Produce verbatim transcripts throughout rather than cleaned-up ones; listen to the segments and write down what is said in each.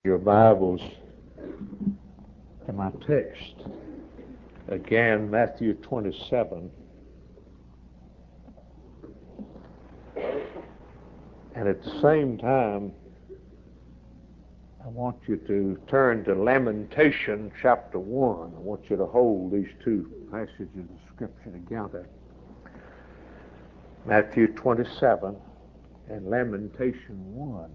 Your Bibles to my text. Again, Matthew twenty-seven. And at the same time, I want you to turn to Lamentation chapter one. I want you to hold these two passages of Scripture together. Matthew twenty-seven and Lamentation one.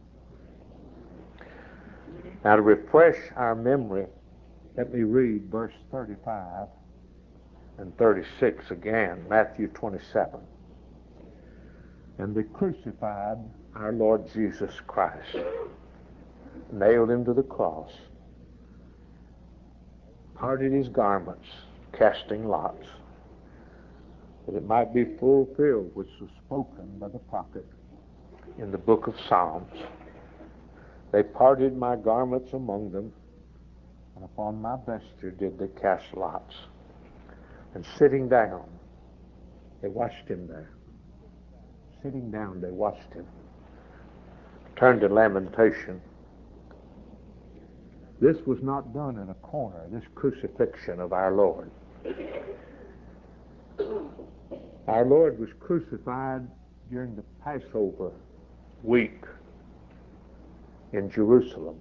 Now, to refresh our memory, let me read verse thirty-five and thirty-six again, Matthew twenty-seven. And they crucified our Lord Jesus Christ, nailed him to the cross, parted his garments, casting lots, that it might be fulfilled which was spoken by the prophet in the book of Psalms. They parted my garments among them, and upon my vesture did they cast lots. And sitting down, they watched him there. Sitting down, they watched him. Turn to Lamentation. This was not done in a corner, this crucifixion of our Lord. Our Lord was crucified during the Passover week in Jerusalem.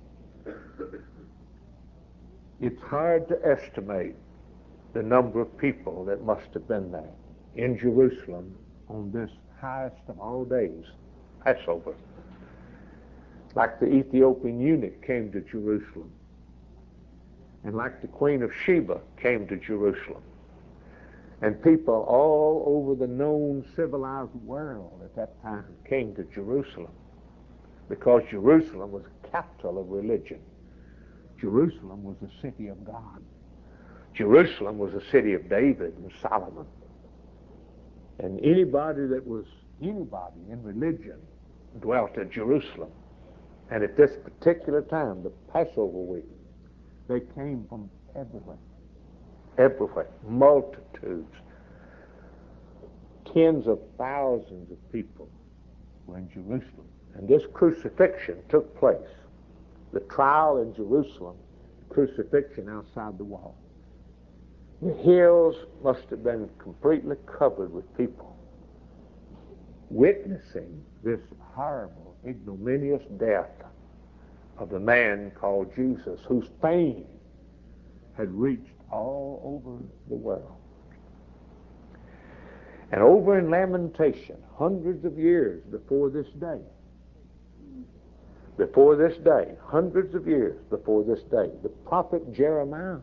It's hard to estimate the number of people that must have been there in Jerusalem on this highest of all days, Passover. Like the Ethiopian eunuch came to Jerusalem, and like the Queen of Sheba came to Jerusalem, and people all over the known civilized world at that time came to Jerusalem, because Jerusalem was the capital of religion. Jerusalem was the city of God. Jerusalem was the city of David and Solomon. And anybody that was anybody in religion dwelt in Jerusalem. And at this particular time, the Passover week, they came from everywhere. Everywhere. Multitudes. Tens of thousands of people were in Jerusalem. And this crucifixion took place. The trial in Jerusalem, crucifixion outside the wall. The hills must have been completely covered with people witnessing this horrible, ignominious death of the man called Jesus, whose fame had reached all over the world. And over in Lamentation, hundreds of years before this day, before this day, hundreds of years before this day, the prophet Jeremiah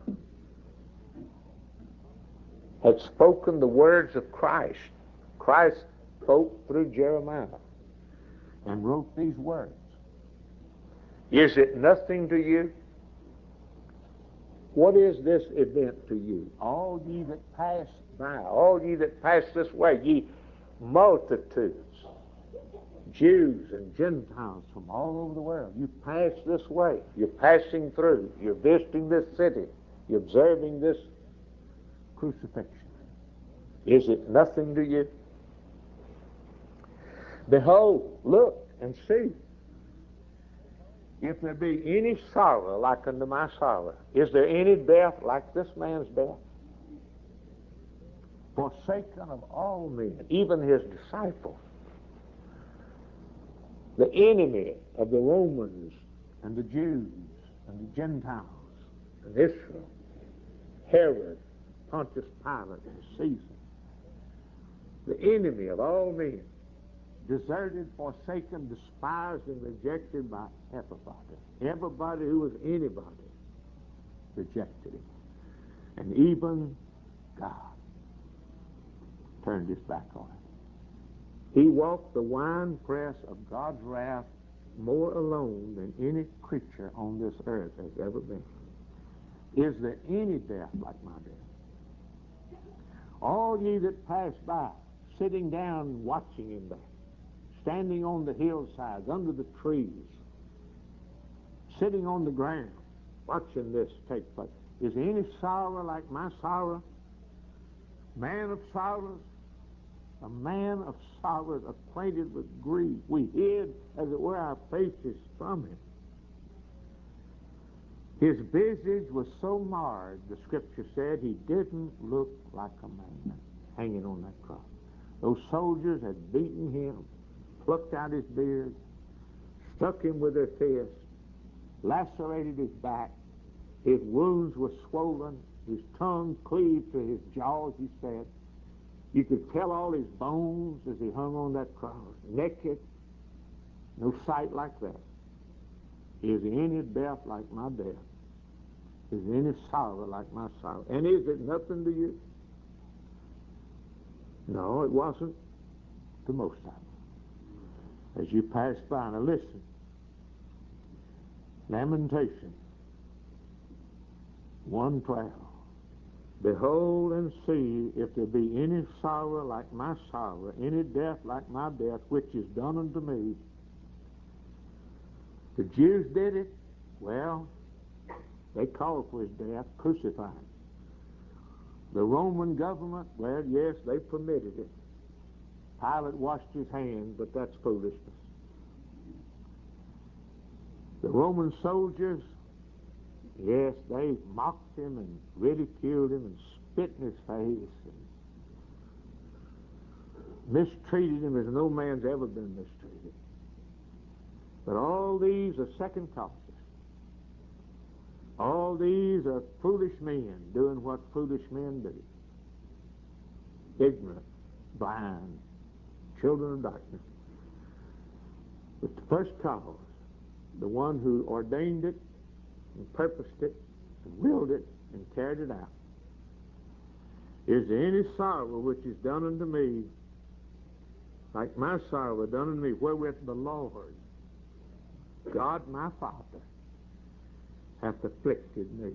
had spoken the words of Christ. Christ spoke through Jeremiah and wrote these words. Is it nothing to you? What is this event to you? All ye that pass by, all ye that pass this way, ye multitudes, Jews and Gentiles from all over the world, you pass this way. You're passing through. You're visiting this city. You're observing this crucifixion. Is it nothing to you? Behold, look and see. If there be any sorrow like unto my sorrow, is there any death like this man's death? Forsaken of all men, even his disciples, the enemy of the Romans and the Jews and the Gentiles and Israel, Herod, Pontius Pilate, and Caesar, the enemy of all men, deserted, forsaken, despised, and rejected by everybody. Everybody who was anybody rejected him. And even God turned his back on him. He walked the winepress of God's wrath more alone than any creature on this earth has ever been. Is there any death like my death? All ye that pass by, sitting down watching him there, standing on the hillsides, under the trees, sitting on the ground, watching this take place. Is there any sorrow like my sorrow? Man of sorrows, a man of sorrows, acquainted with grief. We hid, as it were, our faces from him. His visage was so marred, the Scripture said, he didn't look like a man hanging on that cross. Those soldiers had beaten him, plucked out his beard, struck him with their fists, lacerated his back. His wounds were swollen. His tongue cleaved to his jaws, he said. You could tell all his bones as he hung on that cross, naked. No sight like that. Is any death like my death? Is any sorrow like my sorrow? And is it nothing to you? No, it wasn't to most of them. As you pass by, now listen. Lamentation one twelve. Behold and see if there be any sorrow like my sorrow, any death like my death, which is done unto me. The Jews did it. Well, they called for his death, crucified him. The Roman government, well, yes, they permitted it. Pilate washed his hands, but that's foolishness. The Roman soldiers, yes, they mocked him and ridiculed him and spit in his face and mistreated him as no man's ever been mistreated. But all these are second causes. All these are foolish men doing what foolish men do. Ignorant, blind, children of darkness. But the first cause, the one who ordained it and purposed it and willed it and carried it out, is there any sorrow which is done unto me, like my sorrow done unto me, wherewith the Lord, God my Father, hath afflicted me.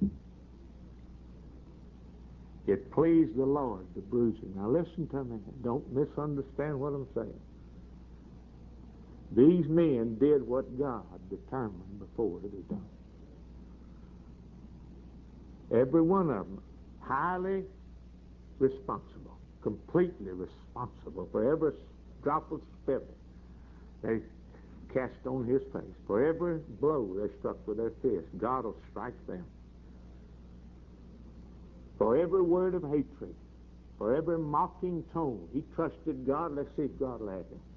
It pleased the Lord to bruise him. Now listen to me. Don't misunderstand what I'm saying. These men did what God determined before it was done. Every one of them highly responsible, completely responsible for every drop of spittle they cast on his face. For every blow they struck with their fist, God will strike them. For every word of hatred, for every mocking tone, he trusted God. Let's see if God will have him.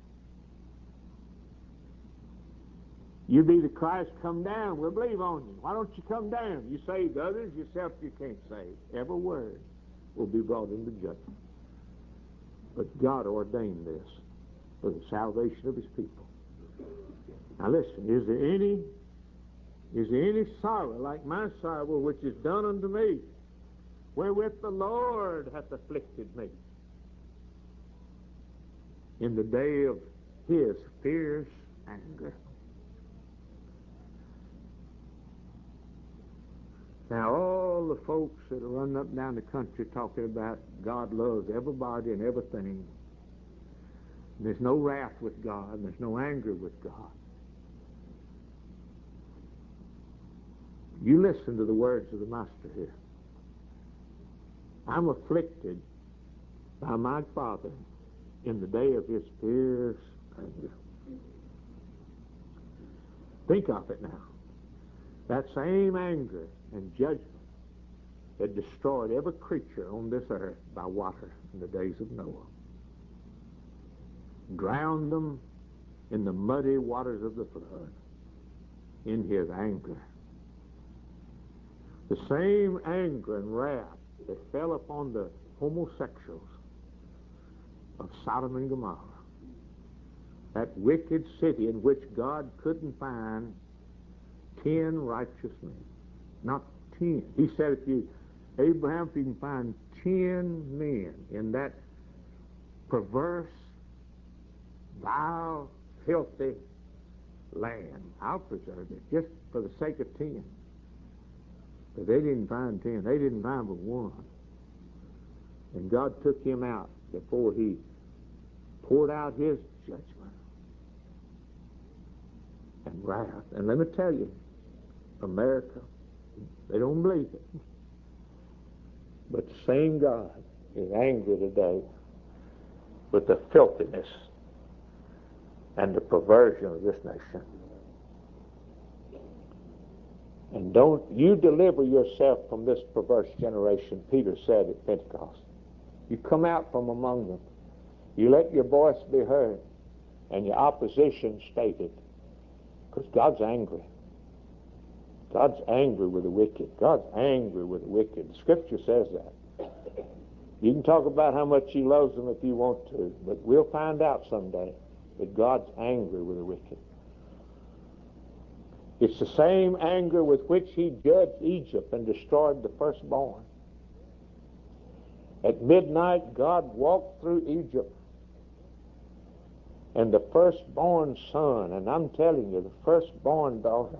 You be the Christ, come down. We'll believe on you. Why don't you come down? You saved others, yourself you can't save. Every word will be brought into judgment. But God ordained this for the salvation of his people. Now listen, is there any, is there any sorrow like my sorrow which is done unto me, wherewith the Lord hath afflicted me? In the day of his fierce anger. Now all the folks that are running up and down the country talking about God loves everybody and everything, and there's no wrath with God, and there's no anger with God. You listen to the words of the Master here. I'm afflicted by my Father in the day of his fierce anger. Think of it now. That same anger and judgment that destroyed every creature on this earth by water in the days of Noah, drowned them in the muddy waters of the flood in his anger. The same anger and wrath that fell upon the homosexuals of Sodom and Gomorrah, that wicked city in which God couldn't find ten righteous men. Not ten. He said, if you, Abraham, if you can find ten men in that perverse, vile, filthy land, I'll preserve it just for the sake of ten. But they didn't find ten. They didn't find but one. And God took him out before he poured out his judgment and wrath. And let me tell you, America, they don't believe it. But the same God is angry today with the filthiness and the perversion of this nation. And don't you deliver yourself from this perverse generation, Peter said at Pentecost. You come out from among them. You let your voice be heard and your opposition stated. Because God's angry. God's angry with the wicked. God's angry with the wicked. The Scripture says that. You can talk about how much He loves them if you want to, but we'll find out someday that God's angry with the wicked. It's the same anger with which He judged Egypt and destroyed the firstborn. At midnight, God walked through Egypt, and the firstborn son, and I'm telling you, the firstborn daughter,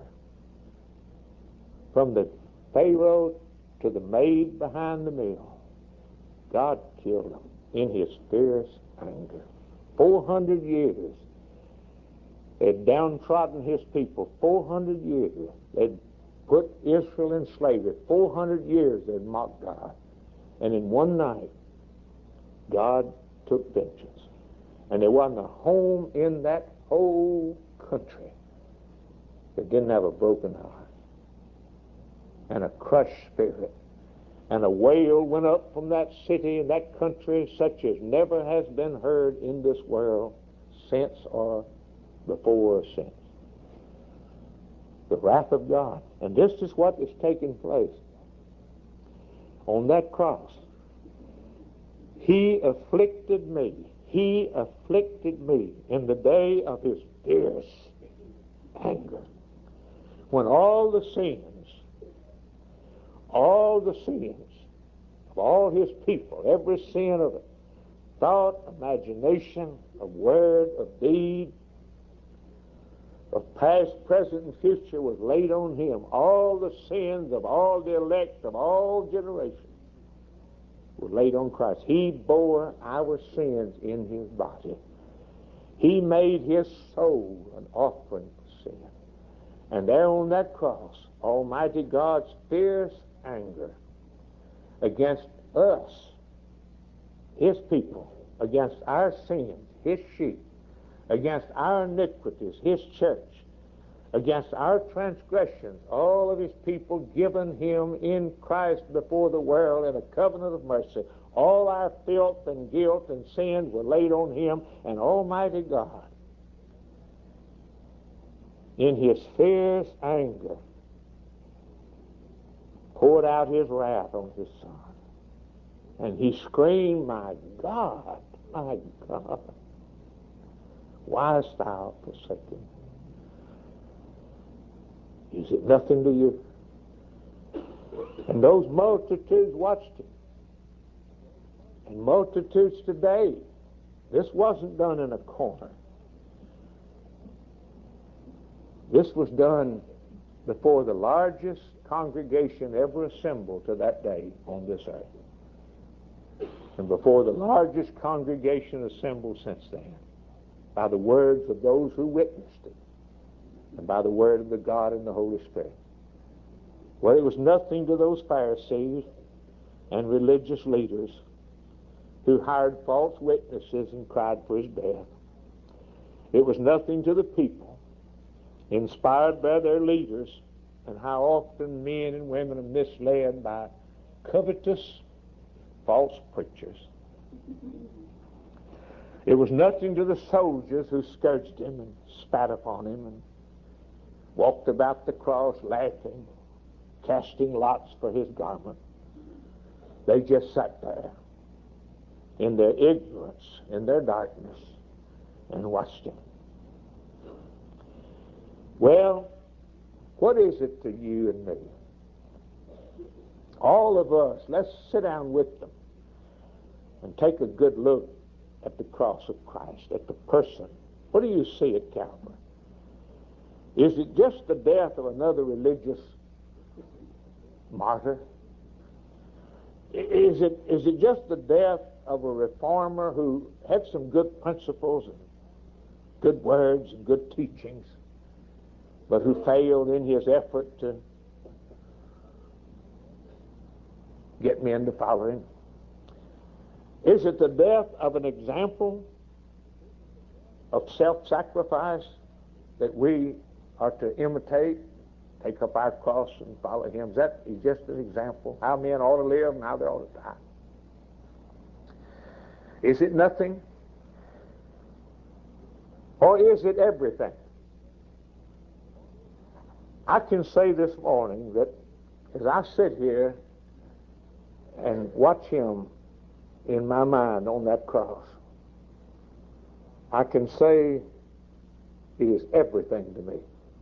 from the Pharaoh to the maid behind the mill, God killed them in His fierce anger. Four hundred years they'd downtrodden His people. Four hundred years they'd put Israel in slavery. Four hundred years they'd mocked God. And in one night, God took vengeance. And there wasn't a home in that whole country that didn't have a broken heart and a crushed spirit. And a wail went up from that city and that country such as never has been heard in this world since or before or since. The wrath of God. And this is what is taking place. On that cross, He afflicted me. He afflicted me in the day of His fierce anger. When all the sins, all the sins of all His people, every sin of thought, imagination, of word, of deed, of past, present, and future was laid on Him. All the sins of all the elect of all generations were laid on Christ. He bore our sins in His body. He made His soul an offering for sin. And there on that cross, Almighty God's fierce anger against us, His people, against our sins, His sheep, against our iniquities, His church, against our transgressions, all of His people given Him in Christ before the world in a covenant of mercy. All our filth and guilt and sins were laid on Him, and Almighty God, in His fierce anger, poured out His wrath on His Son. And He screamed, "My God, my God, why hast thou forsaken me? Is it nothing to you?" And those multitudes watched Him. And multitudes today, this wasn't done in a corner. This was done before the largest congregation ever assembled to that day on this earth. And before the largest congregation assembled since then, by the words of those who witnessed it, and by the word of the God and the Holy Spirit. Well, it was nothing to those Pharisees and religious leaders who hired false witnesses and cried for His death. It was nothing to the people, inspired by their leaders, and how often men and women are misled by covetous false preachers. It was nothing to the soldiers who scourged Him and spat upon Him and walked about the cross laughing, casting lots for His garment. They just sat there in their ignorance, in their darkness, and watched Him. Well, what is it to you and me? All of us, let's sit down with them and take a good look at the cross of Christ, at the person. What do you see at Calvary? Is it just the death of another religious martyr? Is it, is it just the death of a reformer who had some good principles and good words and good teachings, but who failed in his effort to get men to follow him? Is it the death of an example of self-sacrifice that we are to imitate, take up our cross and follow him. Is that is just an example how men ought to live and how they ought to die? Is it nothing? Or is it everything? I can say this morning that as I sit here and watch him in my mind on that cross, I can say he is everything to me.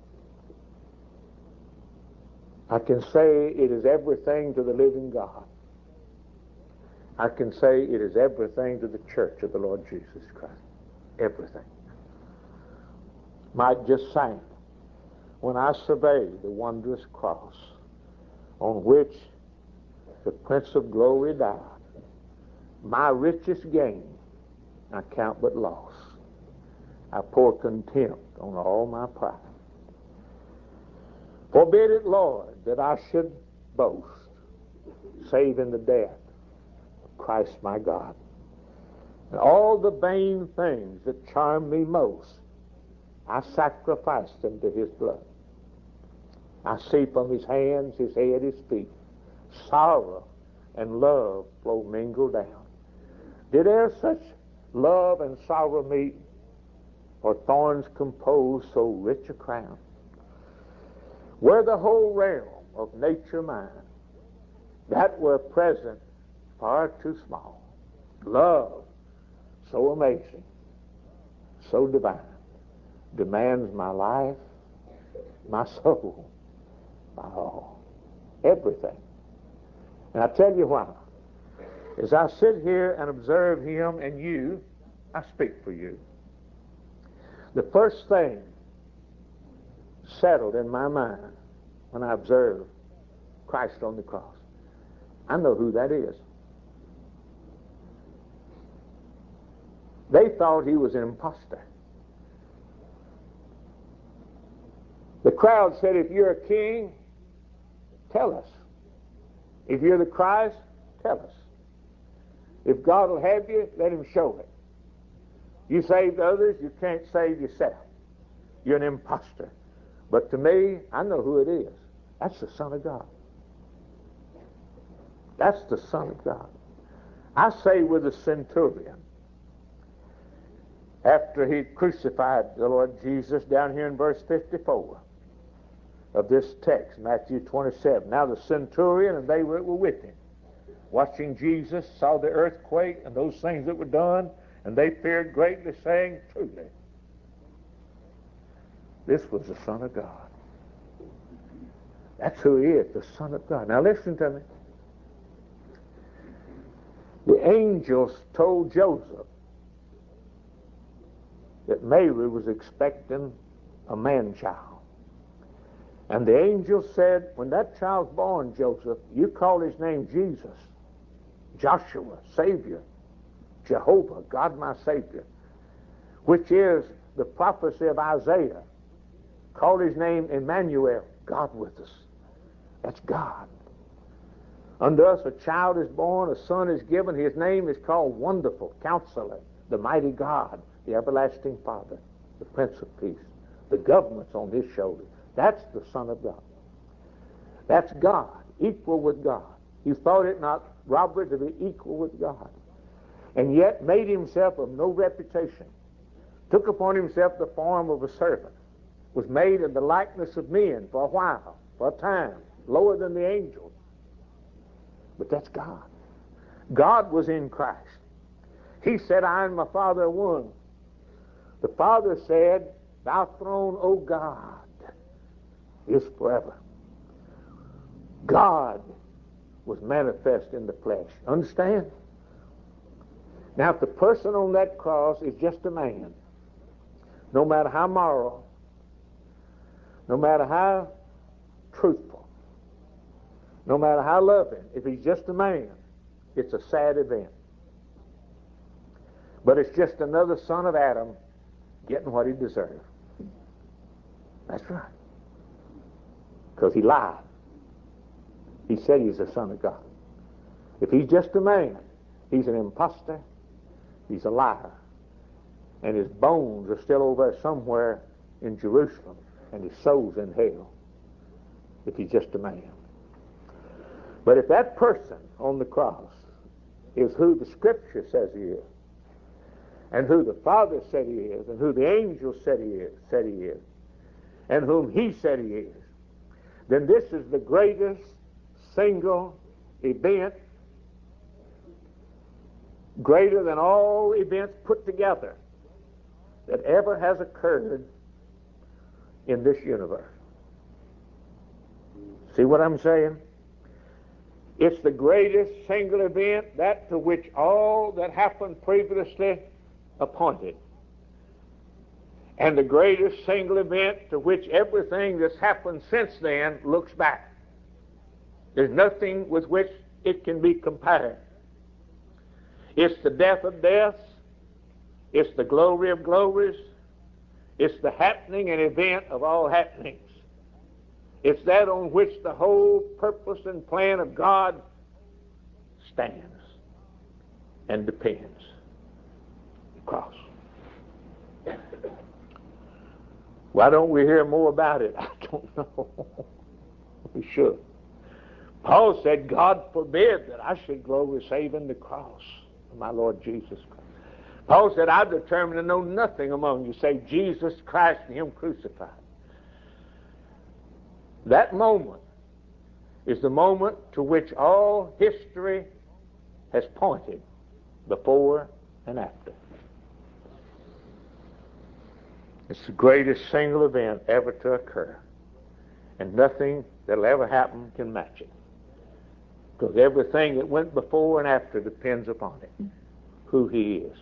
I can say it is everything to the living God. I can say it is everything to the church of the Lord Jesus Christ. Everything. Might just sing when I survey the wondrous cross on which the Prince of Glory died. My richest gain I count but loss. I pour contempt on all my pride. Forbid it, Lord, that I should boast, save in the death of Christ my God. And all the vain things that charm me most, I sacrificed them to his blood. I see from his hands, his head, his feet, sorrow and love flow mingled down. Did e'er such love and sorrow meet, or thorns compose so rich a crown? Were the whole realm of nature mine, that were present far too small. Love so amazing, so divine, demands my life, my soul, my all, everything. And I tell you why. As I sit here and observe him and you, I speak for you. The first thing settled in my mind when I observe Christ on the cross, I know who that is. They thought he was an imposter. The crowd said, if you're a king, tell us. If you're the Christ, tell us. If God will have you, let him show it. You saved others, you can't save yourself. You're an imposter. But to me, I know who it is. That's the Son of God. That's the Son of God. I say with the centurion, after he crucified the Lord Jesus, down here in verse fifty-four of this text, Matthew twenty-seven. Now the centurion and they were, were with him, watching Jesus, saw the earthquake and those things that were done, and they feared greatly, saying, truly, this was the Son of God. That's who he is, the Son of God. Now listen to me. The angels told Joseph that Mary was expecting a man-child. And the angel said, when that child's born, Joseph, you call his name Jesus, Joshua, Savior, Jehovah, God my Savior, which is the prophecy of Isaiah. Call his name Emmanuel, God with us. That's God. Unto us a child is born, a son is given. His name is called Wonderful, Counselor, the Mighty God, the Everlasting Father, the Prince of Peace. The government's on his shoulders. That's the Son of God. That's God, equal with God. He thought it not robbery to be equal with God, and yet made himself of no reputation, took upon himself the form of a servant, was made in the likeness of men for a while, for a time, lower than the angels. But that's God. God was in Christ. He said, I and my Father are one. The Father said, thy throne, O God, is forever. God was manifest in the flesh. Understand? Now, if the person on that cross is just a man, no matter how moral, no matter how truthful, no matter how loving, if he's just a man, it's a sad event. But it's just another son of Adam getting what he deserved. That's right. Because he lied. He said he's the Son of God. If he's just a man, he's an imposter, he's a liar, and his bones are still over there somewhere in Jerusalem, and his soul's in hell. if he's just a man. But if that person on the cross is who the Scripture says he is, and who the Father said he is, and who the angels said he is, said he is, and whom he said he is, then this is the greatest single event, greater than all events put together, that ever has occurred in this universe. See what I'm saying? It's the greatest single event, that to which all that happened previously appointed. And the greatest single event to which everything that's happened since then looks back. There's nothing with which it can be compared. It's the death of deaths. It's the glory of glories. It's the happening and event of all happenings. It's that on which the whole purpose and plan of God stands and depends. The cross. Why don't we hear more about it? I don't know. We should. Paul said, God forbid that I should glory save in the cross of my Lord Jesus Christ. Paul said, I've determined to know nothing among you save Jesus Christ and Him crucified. That moment is the moment to which all history has pointed, before and after. It's the greatest single event ever to occur, and nothing that'll ever happen can match it, because everything that went before and after depends upon it, who He is.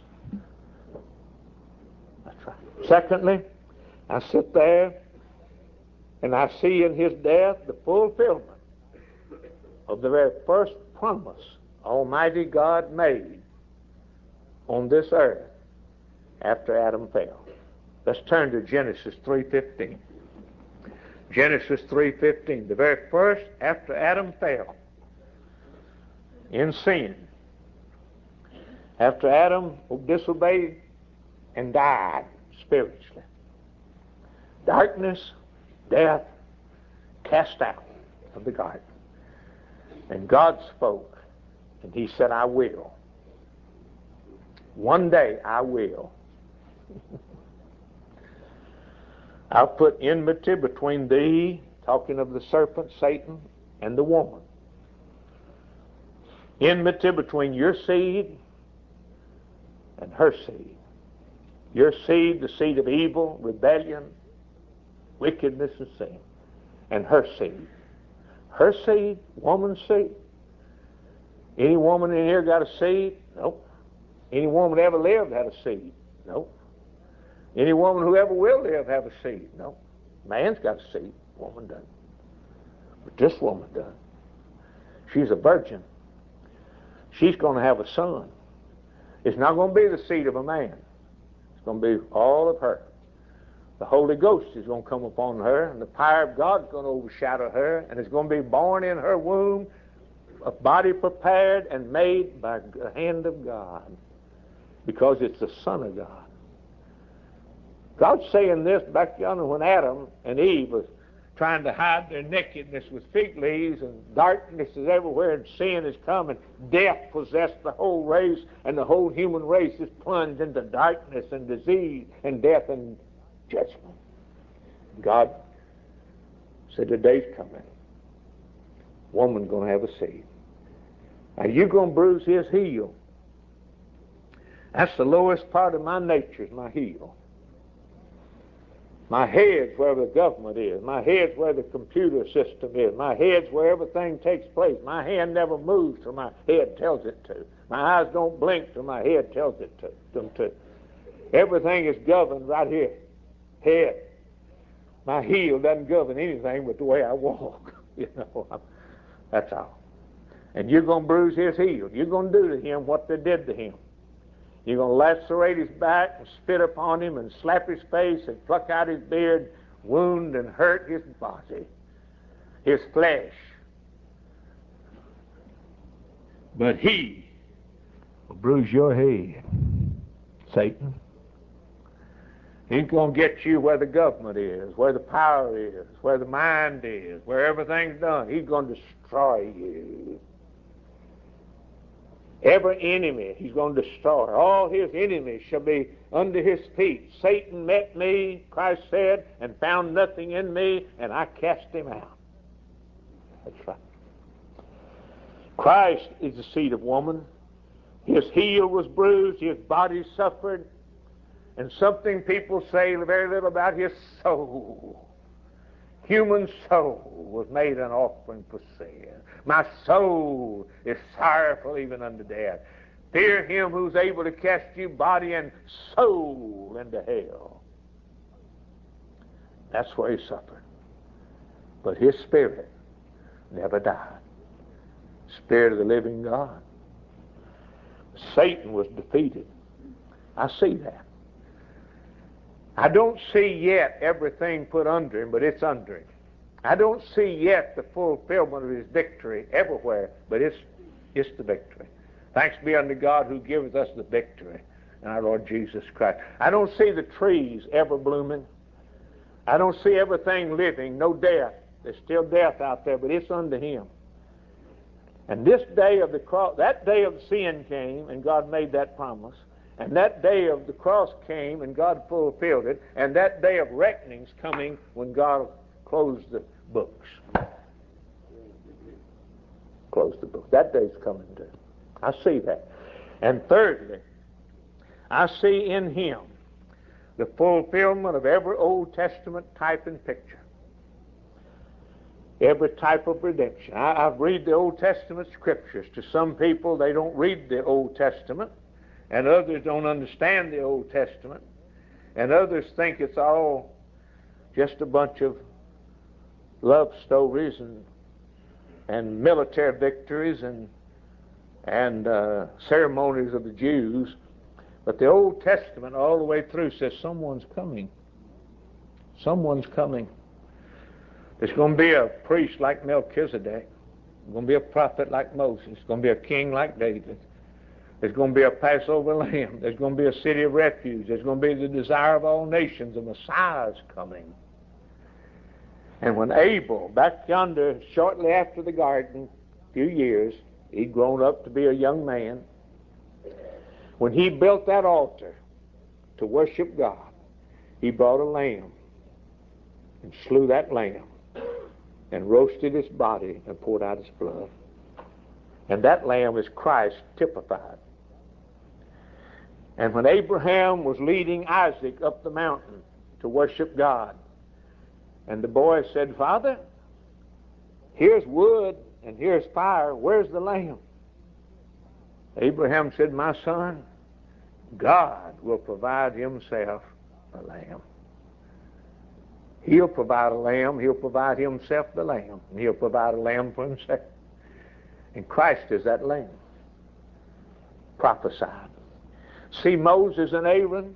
That's right. Secondly, I sit there and I see in His death the fulfillment of the very first promise Almighty God made on this earth after Adam fell. Let's turn to Genesis three fifteen. Genesis three fifteen, the very first after Adam fell in sin, after Adam disobeyed and died spiritually. Darkness, death, cast out of the garden. And God spoke, and He said, I will. One day I will. I'll put enmity between thee, talking of the serpent, Satan, and the woman. Enmity between your seed and her seed. Your seed, the seed of evil, rebellion, wickedness, and sin. And her seed. Her seed, woman's seed. Any woman in here got a seed? Nope. Any woman that ever lived had a seed? Nope. Any woman who ever will live have a seed? No. Man's got a seed. Woman doesn't. But this woman does. She's a virgin. She's going to have a son. It's not going to be the seed of a man. It's going to be all of her. The Holy Ghost is going to come upon her, and the power of God is going to overshadow her, and it's going to be born in her womb, a body prepared and made by the hand of God, because it's the Son of God. God's saying this back yonder when Adam and Eve was trying to hide their nakedness with fig leaves, and darkness is everywhere, and sin is coming. Death possessed the whole race, and the whole human race is plunged into darkness and disease and death and judgment. God said, the day's coming. Woman's going to have a seed. Now you're going to bruise his heel. That's the lowest part of my nature, is my heel. My head's where the government is. My head's where the computer system is. My head's where everything takes place. My hand never moves till my head tells it to. My eyes don't blink till my head tells it to them to. Everything is governed right here. Head. My heel doesn't govern anything but the way I walk. You know, I'm, that's all. And you're going to bruise his heel. You're going to do to him what they did to him. You're going to lacerate his back and spit upon him and slap his face and pluck out his beard, wound and hurt his body, his flesh. But he will bruise your head, Satan. He's going to get you where the government is, where the power is, where the mind is, where everything's done. He's going to destroy you. Every enemy he's going to destroy. All his enemies shall be under his feet. Satan met me, Christ said, and found nothing in me, and I cast him out. That's right. Christ is the seed of woman. His heel was bruised, his body suffered, and something people say very little about his soul. Human soul was made an offering for sin. My soul is sorrowful even unto death. Fear him who's able to cast you body and soul into hell. That's where he suffered. But his spirit never died. Spirit of the living God. Satan was defeated. I see that. I don't see yet everything put under him, but it's under him. I don't see yet the fulfillment of his victory everywhere, but it's, it's the victory. Thanks be unto God who giveth us the victory in our Lord Jesus Christ. I don't see the trees ever blooming. I don't see everything living, no death. There's still death out there, but it's unto him. And this day of the cross, that day of sin came, and God made that promise. And that day of the cross came, and God fulfilled it. And that day of reckoning's coming when God closed the books. Closed the book. That day's coming too. I see that. And thirdly, I see in him the fulfillment of every Old Testament type and picture. Every type of redemption. I, I read the Old Testament scriptures. To some people, they don't read the Old Testament. And others don't understand the Old Testament. And others think it's all just a bunch of love stories and and military victories and and uh, ceremonies of the Jews. But the Old Testament all the way through says someone's coming. Someone's coming. There's going to be a priest like Melchizedek. There's going to be a prophet like Moses. There's going to be a king like David. There's going to be a Passover lamb. There's going to be a city of refuge. There's going to be the desire of all nations. The Messiah's coming. And when Abel, back yonder, shortly after the garden, a few years, he'd grown up to be a young man. When he built that altar to worship God, he brought a lamb and slew that lamb and roasted its body and poured out its blood. And that lamb is Christ typified. And when Abraham was leading Isaac up the mountain to worship God, and the boy said, "Father, here's wood and here's fire. Where's the lamb?" Abraham said, "My son, God will provide himself a lamb. He'll provide a lamb. He'll provide himself the lamb. And he'll provide a lamb for himself." And Christ is that lamb. Prophesied. See Moses and Aaron,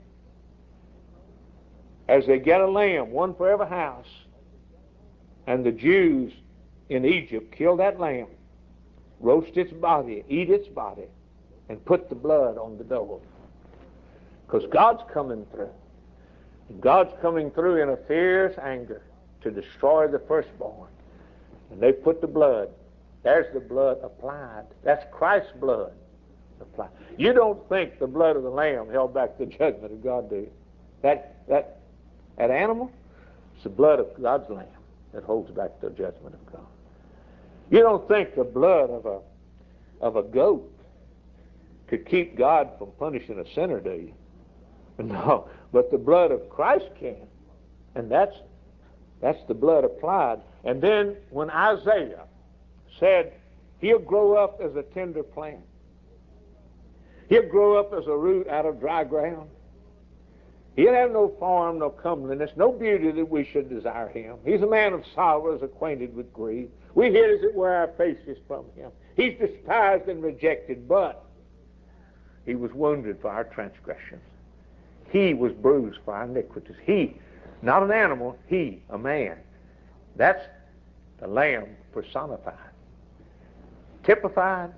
as they get a lamb, one for every house, and the Jews in Egypt kill that lamb, roast its body, eat its body, and put the blood on the door. Because God's coming through. And God's coming through in a fierce anger to destroy the firstborn. And they put the blood. There's the blood applied. That's Christ's blood applied. You don't think the blood of the lamb held back the judgment of God, do you? That, that, that animal, it's the blood of God's lamb that holds back the judgment of God. You don't think the blood of a, of a goat could keep God from punishing a sinner, do you? No, but the blood of Christ can. And that's, that's the blood applied. And then when Isaiah said, he'll grow up as a tender plant. He'll grow up as a root out of dry ground. He'll have no form, no comeliness, no beauty that we should desire him. He's a man of sorrows, acquainted with grief. We hid, as it were, our faces from him. He's despised and rejected, but he was wounded for our transgressions. He was bruised for our iniquities. He, not an animal, he, a man. That's the Lamb personified. Typified,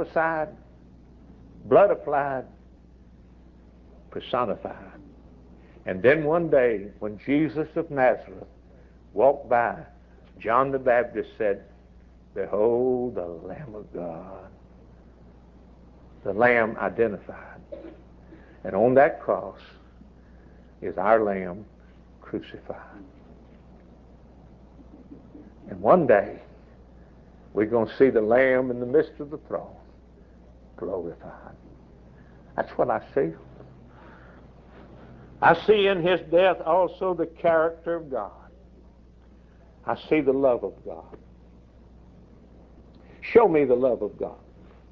prophesied, blood applied, personified. And then one day, when Jesus of Nazareth walked by, John the Baptist said, "Behold the Lamb of God." The Lamb identified. And on that cross is our Lamb crucified. And one day, we're going to see the Lamb in the midst of the throne, glorified. That's what I see. I see in his death also the character of God. I see the love of God. Show me the love of God.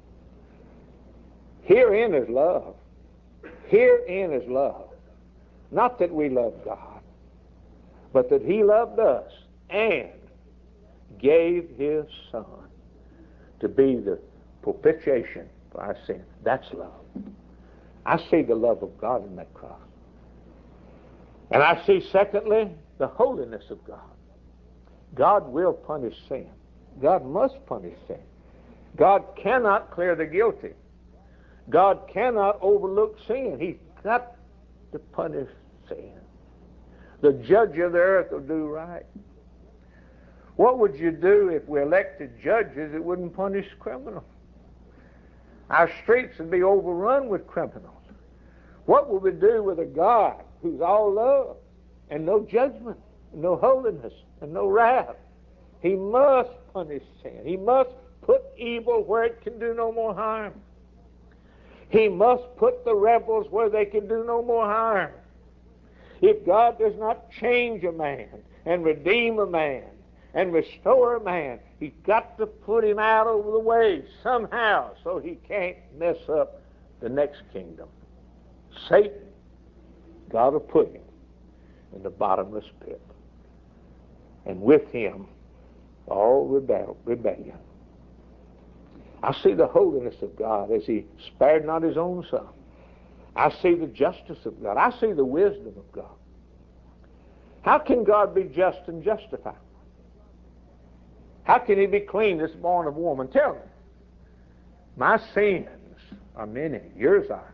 Herein is love. Herein is love. Not that we love God, but that he loved us and gave his Son to be the propitiation for our sin. That's love. I see the love of God in that cross. And I see, secondly, the holiness of God. God will punish sin. God must punish sin. God cannot clear the guilty. God cannot overlook sin. He's got to punish sin. The judge of the earth will do right. What would you do if we elected judges that wouldn't punish criminals? Our streets would be overrun with criminals. What would we do with a God who's all love and no judgment, and no holiness, and no wrath? He must punish sin. He must put evil where it can do no more harm. He must put the rebels where they can do no more harm. If God does not change a man and redeem a man and restore a man, he's got to put him out of the way somehow so he can't mess up the next kingdom. Satan, God will put him in the bottomless pit. And with him, all rebel, rebellion. I see the holiness of God as he spared not his own Son. I see the justice of God. I see the wisdom of God. How can God be just and justified? How can he be clean that's born of woman? Tell me. My sins are many. Yours are.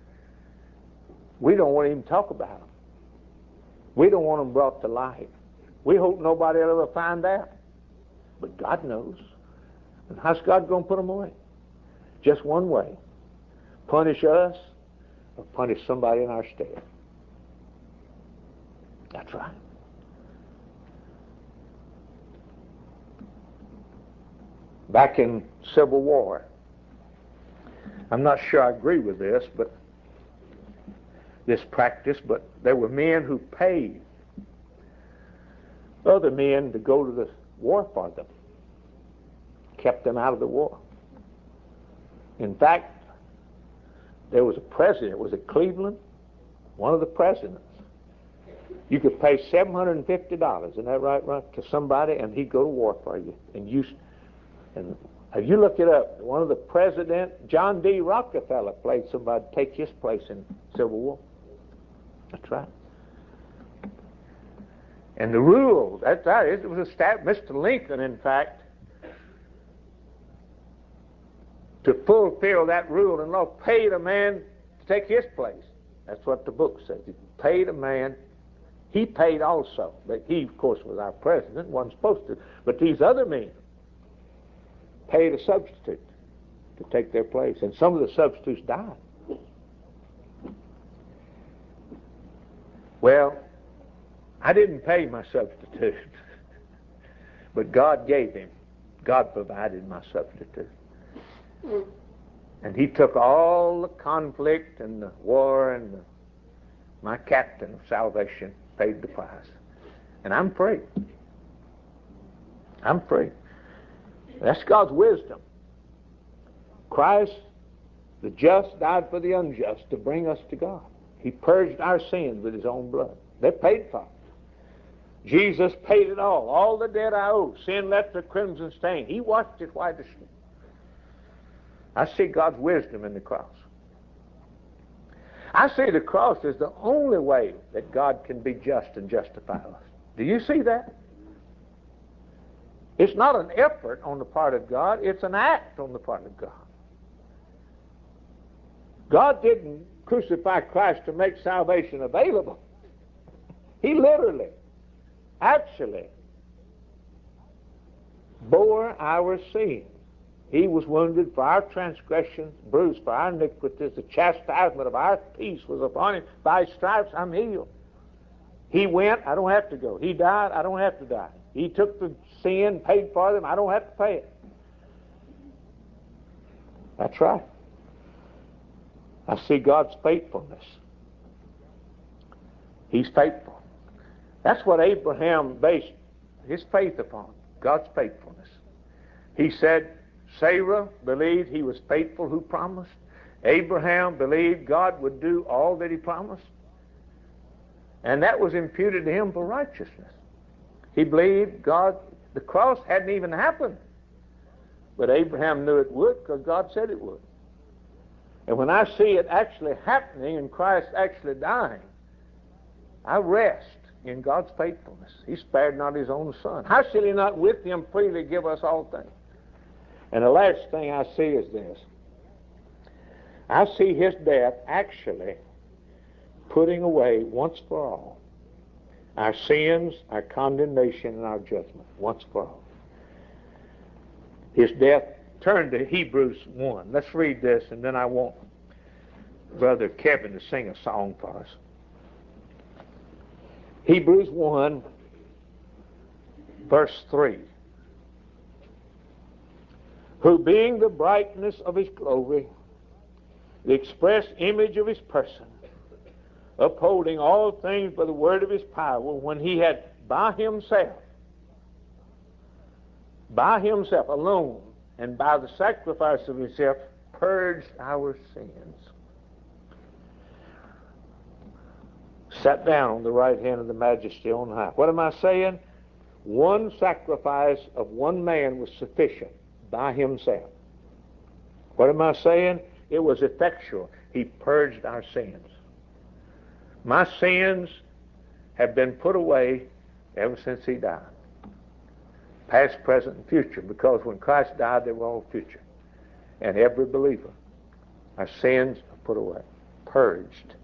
We don't want to even talk about them. We don't want them brought to light. We hope nobody will ever find out. But God knows. And how's God going to put them away? Just one way. Punish us or punish somebody in our stead. That's right. Back in Civil War, I'm not sure I agree with this, but this practice, but there were men who paid other men to go to the war for them. Kept them out of the war. In fact, there was a president, was it Cleveland? One of the presidents. You could pay seven hundred fifty dollars, isn't that right, right, to somebody, and he'd go to war for you. And you, and if you look it up, one of the presidents, John D. Rockefeller, played somebody to take his place in Civil War. That's right. And the rule, that's right, it was established. Mister Lincoln, in fact, to fulfill that rule and law, paid a man to take his place. That's what the book says. He paid a man. He paid also. But he, of course, was our president, wasn't supposed to. But these other men paid a substitute to take their place. And some of the substitutes died. Well, I didn't pay my substitute. But God gave him. God provided my substitute. And he took all the conflict and the war, and the, my captain of salvation paid the price. And I'm free. I'm free. That's God's wisdom. Christ, the just, died for the unjust to bring us to God. He purged our sins with his own blood. They're paid for. Jesus paid it all. All the debt I owe. Sin left the crimson stain. He washed it white as snow. I see God's wisdom in the cross. I see the cross as the only way that God can be just and justify us. Do you see that? It's not an effort on the part of God. It's an act on the part of God. God didn't crucify Christ to make salvation available. He literally, actually, bore our sins. He was wounded for our transgressions, bruised for our iniquities. The chastisement of our peace was upon him. By his stripes I'm healed. He went, I don't have to go. He died, I don't have to die. He took the sin, paid for them, I don't have to pay it. That's right. I see God's faithfulness. He's faithful. That's what Abraham based his faith upon, God's faithfulness. He said, Sarah believed he was faithful who promised. Abraham believed God would do all that he promised. And that was imputed to him for righteousness. He believed God, the cross hadn't even happened. But Abraham knew it would because God said it would. And when I see it actually happening and Christ actually dying, I rest in God's faithfulness. He spared not his own son. How shall he not with him freely give us all things? And the last thing I see is this. I see his death actually putting away once for all our sins, our condemnation, and our judgment, once for all. His death. Turn to Hebrews one. Let's read this, and then I want Brother Kevin to sing a song for us. Hebrews one, verse three. Who being the brightness of his glory, the express image of his person, upholding all things by the word of his power, when he had by himself, by himself alone, and by the sacrifice of himself, purged our sins, sat down on the right hand of the Majesty on high. What am I saying? One sacrifice of one man was sufficient by himself. What am I saying? It was effectual. He purged our sins. My sins have been put away ever since he died. Past, present, and future, because when Christ died, they were all future. And every believer, our sins are put away, purged.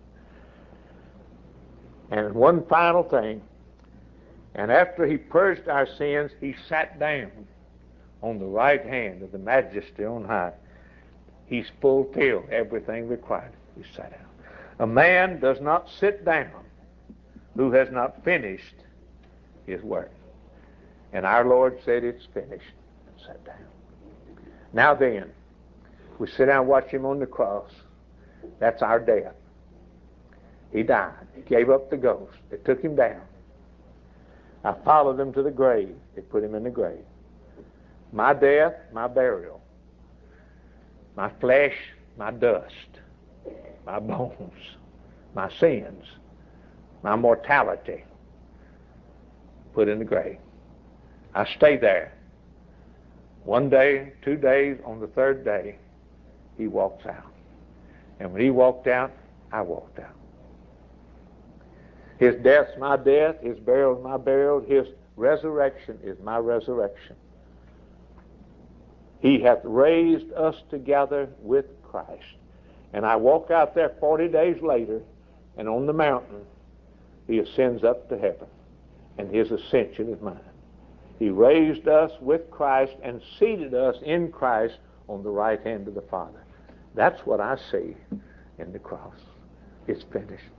And one final thing, and after he purged our sins, he sat down on the right hand of the Majesty on high. He's fulfilled everything required. He sat down. A man does not sit down who has not finished his work. And our Lord said, it's finished, and sat down. Now then, we sit down and watch him on the cross. That's our death. He died. He gave up the ghost. They took him down. I followed him to the grave. They put him in the grave. My death, my burial. My flesh, my dust. My bones. My sins. My mortality. Put in the grave. I stay there. One day, two days, on the third day, he walks out. And when he walked out, I walked out. His death's my death, his burial's my burial, his resurrection is my resurrection. He hath raised us together with Christ. And I walk out there forty days later, and on the mountain, he ascends up to heaven. And his ascension is mine. He raised us with Christ and seated us in Christ on the right hand of the Father. That's what I see in the cross. It's finished.